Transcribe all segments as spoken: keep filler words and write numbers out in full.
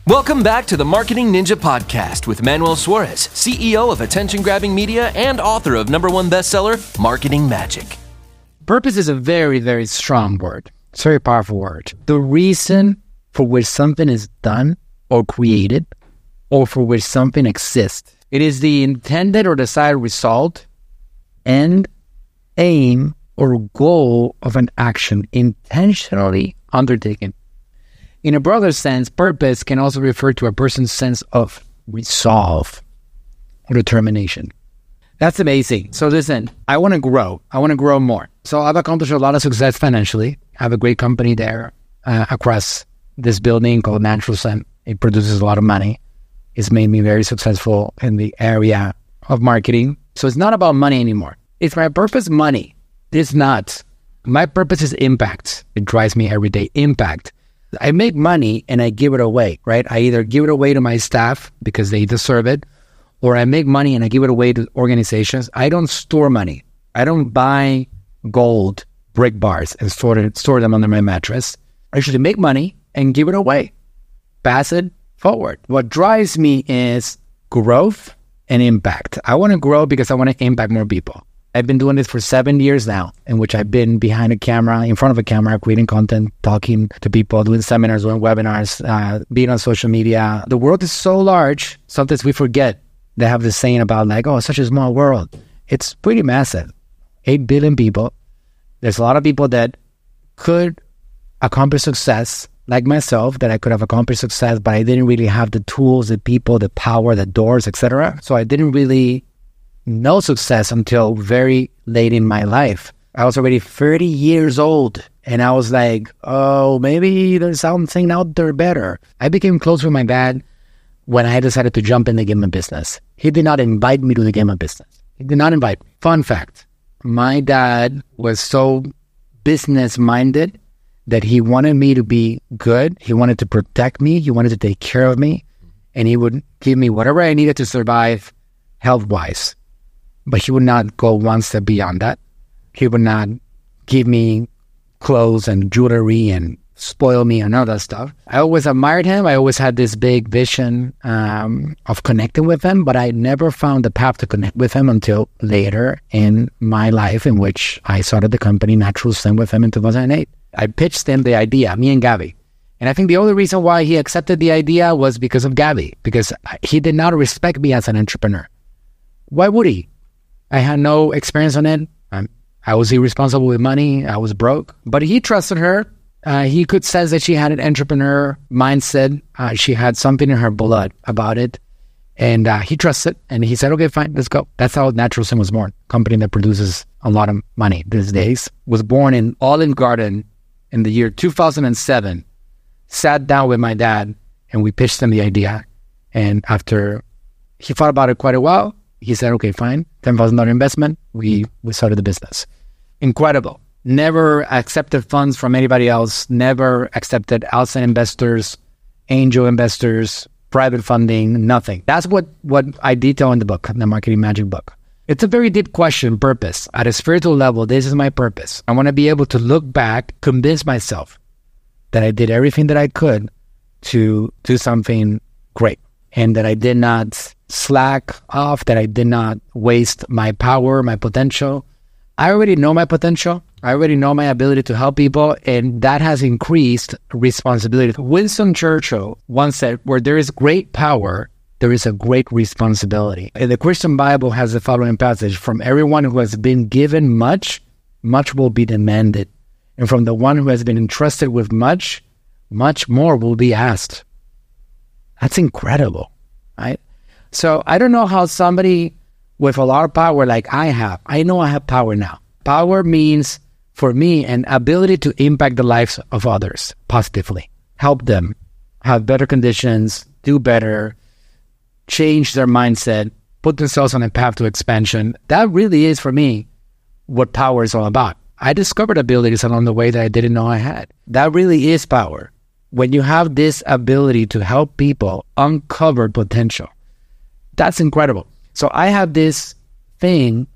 Welcome back to the Marketing Ninja Podcast with Manuel Suarez, C E O of attention-grabbing media and author of number one bestseller, Marketing Magic. Purpose is a very, very strong word. It's a very powerful word. The reason for which something is done or created or for which something exists. It is the intended or desired result, end, aim, or goal of an action intentionally undertaken. In a broader sense, purpose can also refer to a person's sense of resolve or determination. That's amazing. So listen, I want to grow. I want to grow more. So I've accomplished a lot of success financially. I have a great company there uh, across this building called Natural Scent. It produces a lot of money. It's made me very successful in the area of marketing. So it's not about money anymore. It's my purpose, money. It's not. My purpose is impact. It drives me every day. Impact. I make money and I give it away, right? I either give it away to my staff because they deserve it, or I make money and I give it away to organizations. I don't store money. I don't buy gold brick bars and store, it, store them under my mattress. I should make money and give it away. Pass it forward. What drives me is growth and impact. I want to grow because I want to impact more people. I've been doing this for seven years now, in which I've been behind a camera, in front of a camera, creating content, talking to people, doing seminars, doing webinars, uh, being on social media. The world is so large, sometimes we forget. They have this saying about like, oh, it's such a small world. It's pretty massive. eight billion people. There's a lot of people that could accomplish success, like myself, that I could have accomplished success, but I didn't really have the tools, the people, the power, the doors, et cetera. So I didn't really know success until very late in my life. I was already thirty years old, and I was like, oh, maybe there's something out there better. I became close with my dad when I decided to jump in the gaming business. He did not invite me to the gaming business. He did not invite me. Fun fact, my dad was so business-minded that he wanted me to be good. He wanted to protect me. He wanted to take care of me. And he would give me whatever I needed to survive health-wise. But he would not go one step beyond that. He would not give me clothes and jewelry and spoil me and all that stuff. I always admired him. I always had this big vision um, of connecting with him, but I never found the path to connect with him until later in my life, in which I started the company Natural Scent with him in two thousand eight. I pitched him the idea, me and Gabby. And I think the only reason why he accepted the idea was because of Gabby, because he did not respect me as an entrepreneur. Why would he? I had no experience on it. Um, I was irresponsible with money. I was broke. But he trusted her. Uh, he could sense that she had an entrepreneur mindset. Uh, she had something in her blood about it. And uh, he trusted. And he said, okay, fine, let's go. That's how Natural Scent was born. A company that produces a lot of money these days. Was born in Olive Garden in the year two thousand seven. Sat down with my dad and we pitched him the idea. And after he thought about it quite a while, he said, okay, fine, ten thousand dollars investment. We, we started the business. Incredible. Never accepted funds from anybody else. Never accepted outside investors, angel investors, private funding, nothing. That's what, what I detail in the book, the Marketing Magic book. It's a very deep question, purpose. At a spiritual level, this is my purpose. I want to be able to look back, convince myself that I did everything that I could to do something great, and that I did not slack off, that I did not waste my power, my potential. I already know my potential. I already know my ability to help people, and that has increased responsibility. Winston Churchill once said, where there is great power, there is a great responsibility. And the Christian Bible has the following passage: from everyone who has been given much, much will be demanded. And from the one who has been entrusted with much, much more will be asked. That's incredible, right? So I don't know how somebody with a lot of power like I have, I know I have power now. Power means, for me, an ability to impact the lives of others positively, help them have better conditions, do better, change their mindset, put themselves on a path to expansion. That really is, for me, what power is all about. I discovered abilities along the way that I didn't know I had. That really is power. When you have this ability to help people uncover potential, that's incredible. So I have this thing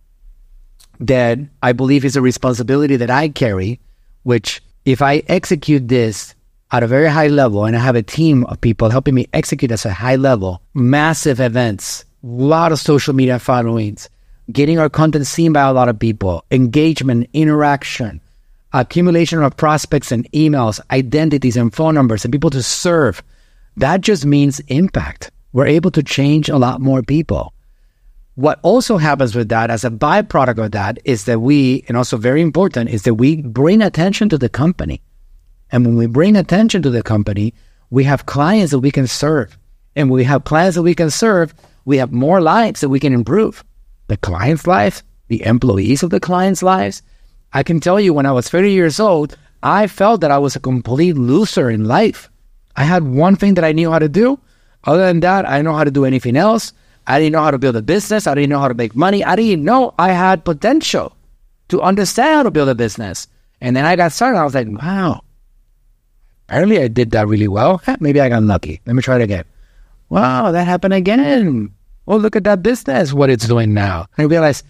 that I believe is a responsibility that I carry, which if I execute this at a very high level, and I have a team of people helping me execute at a high level, massive events, a lot of social media followings, getting our content seen by a lot of people, engagement, interaction, accumulation of prospects and emails, identities and phone numbers, and people to serve. That just means impact. We're able to change a lot more people. What also happens with that, as a byproduct of that, is that we, and also very important, is that we bring attention to the company. And when we bring attention to the company, we have clients that we can serve. And when we have clients that we can serve, we have more lives that we can improve. The client's life, the employees of the client's lives. I can tell you, when I was thirty years old, I felt that I was a complete loser in life. I had one thing that I knew how to do. Other than that, I didn't know how to do anything else. I didn't know how to build a business. I didn't know how to make money. I didn't know I had potential to understand how to build a business. And then I got started. I was like, wow, apparently I did that really well. Maybe I got lucky. Let me try it again. Wow, that happened again. Well, look at that business, what it's doing now. And I realized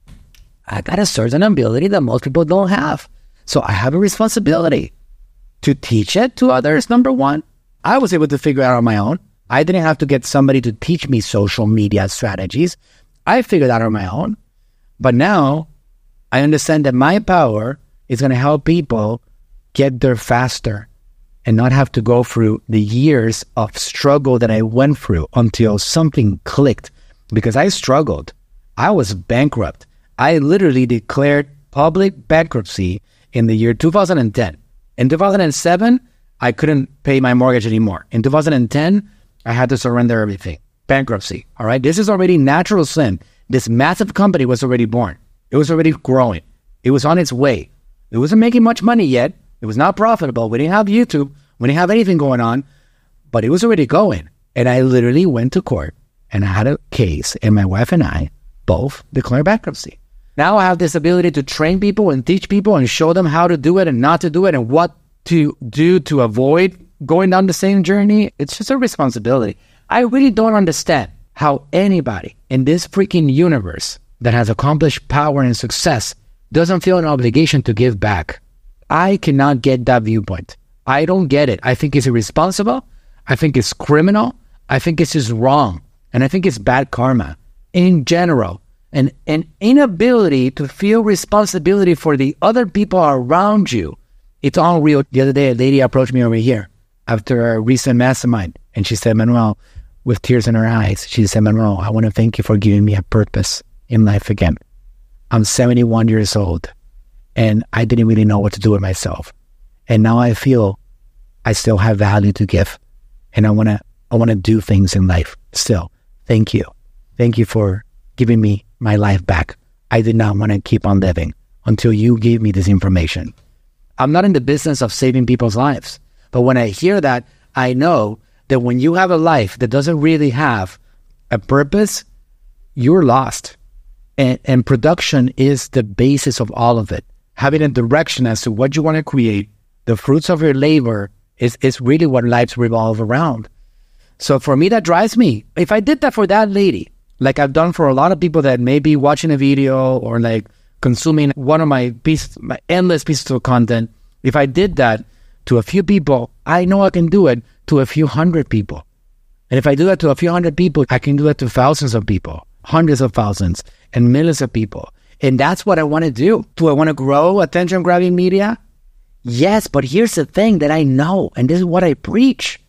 I got a certain ability that most people don't have. So I have a responsibility to teach it to others, number one. I was able to figure it out on my own. I didn't have to get somebody to teach me social media strategies. I figured out on my own. But now I understand that my power is going to help people get there faster and not have to go through the years of struggle that I went through until something clicked. Because I struggled. I was bankrupt. I literally declared public bankruptcy in the year two thousand ten. In two thousand seven, I couldn't pay my mortgage anymore. In two thousand ten, I had to surrender everything. Bankruptcy, all right? This is already natural sin. This massive company was already born. It was already growing. It was on its way. It wasn't making much money yet. It was not profitable. We didn't have YouTube. We didn't have anything going on. But it was already going. And I literally went to court and I had a case. And my wife and I both declared bankruptcy. Now I have this ability to train people and teach people and show them how to do it and not to do it and what to do to avoid going down the same journey. It's just a responsibility. I really don't understand how anybody in this freaking universe that has accomplished power and success doesn't feel an obligation to give back. I cannot get that viewpoint. I don't get it. I think it's irresponsible. I think it's criminal. I think it's just wrong. And I think it's bad karma in general. And an inability to feel responsibility for the other people around you. It's all real. The other day, a lady approached me over here after a recent mastermind. And she said, Manuel, with tears in her eyes, she said, Manuel, I want to thank you for giving me a purpose in life again. I'm seventy-one years old and I didn't really know what to do with myself. And now I feel I still have value to give. And I want to, I want to do things in life still. Thank you. Thank you for giving me my life back. I did not want to keep on living until you gave me this information. I'm not in the business of saving people's lives. But when I hear that, I know that when you have a life that doesn't really have a purpose, you're lost. And, and production is the basis of all of it. Having a direction as to what you want to create, the fruits of your labor is, is really what lives revolve around. So for me, that drives me. If I did that for that lady, like I've done for a lot of people that may be watching a video or like consuming one of my pieces, my endless pieces of content, if I did that to a few people, I know I can do it to a few hundred people. And if I do that to a few hundred people, I can do that to thousands of people, hundreds of thousands, and millions of people. And that's what I want to do. Do I want to grow attention-grabbing media? Yes, but here's the thing that I know, and this is what I preach.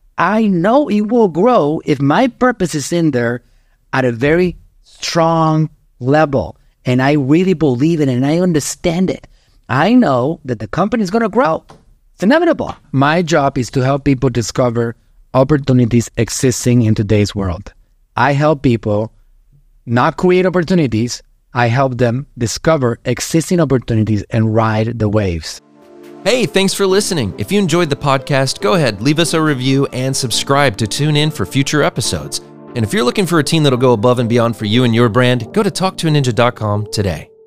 I know it will grow if my purpose is in there at a very strong level. And I really believe it and I understand it. I know that the company is going to grow. It's inevitable. My job is to help people discover opportunities existing in today's world. I help people not create opportunities. I help them discover existing opportunities and ride the waves. Hey, thanks for listening. If you enjoyed the podcast, go ahead, leave us a review and subscribe to tune in for future episodes. And if you're looking for a team that'll go above and beyond for you and your brand, go to talk to a ninja dot com today.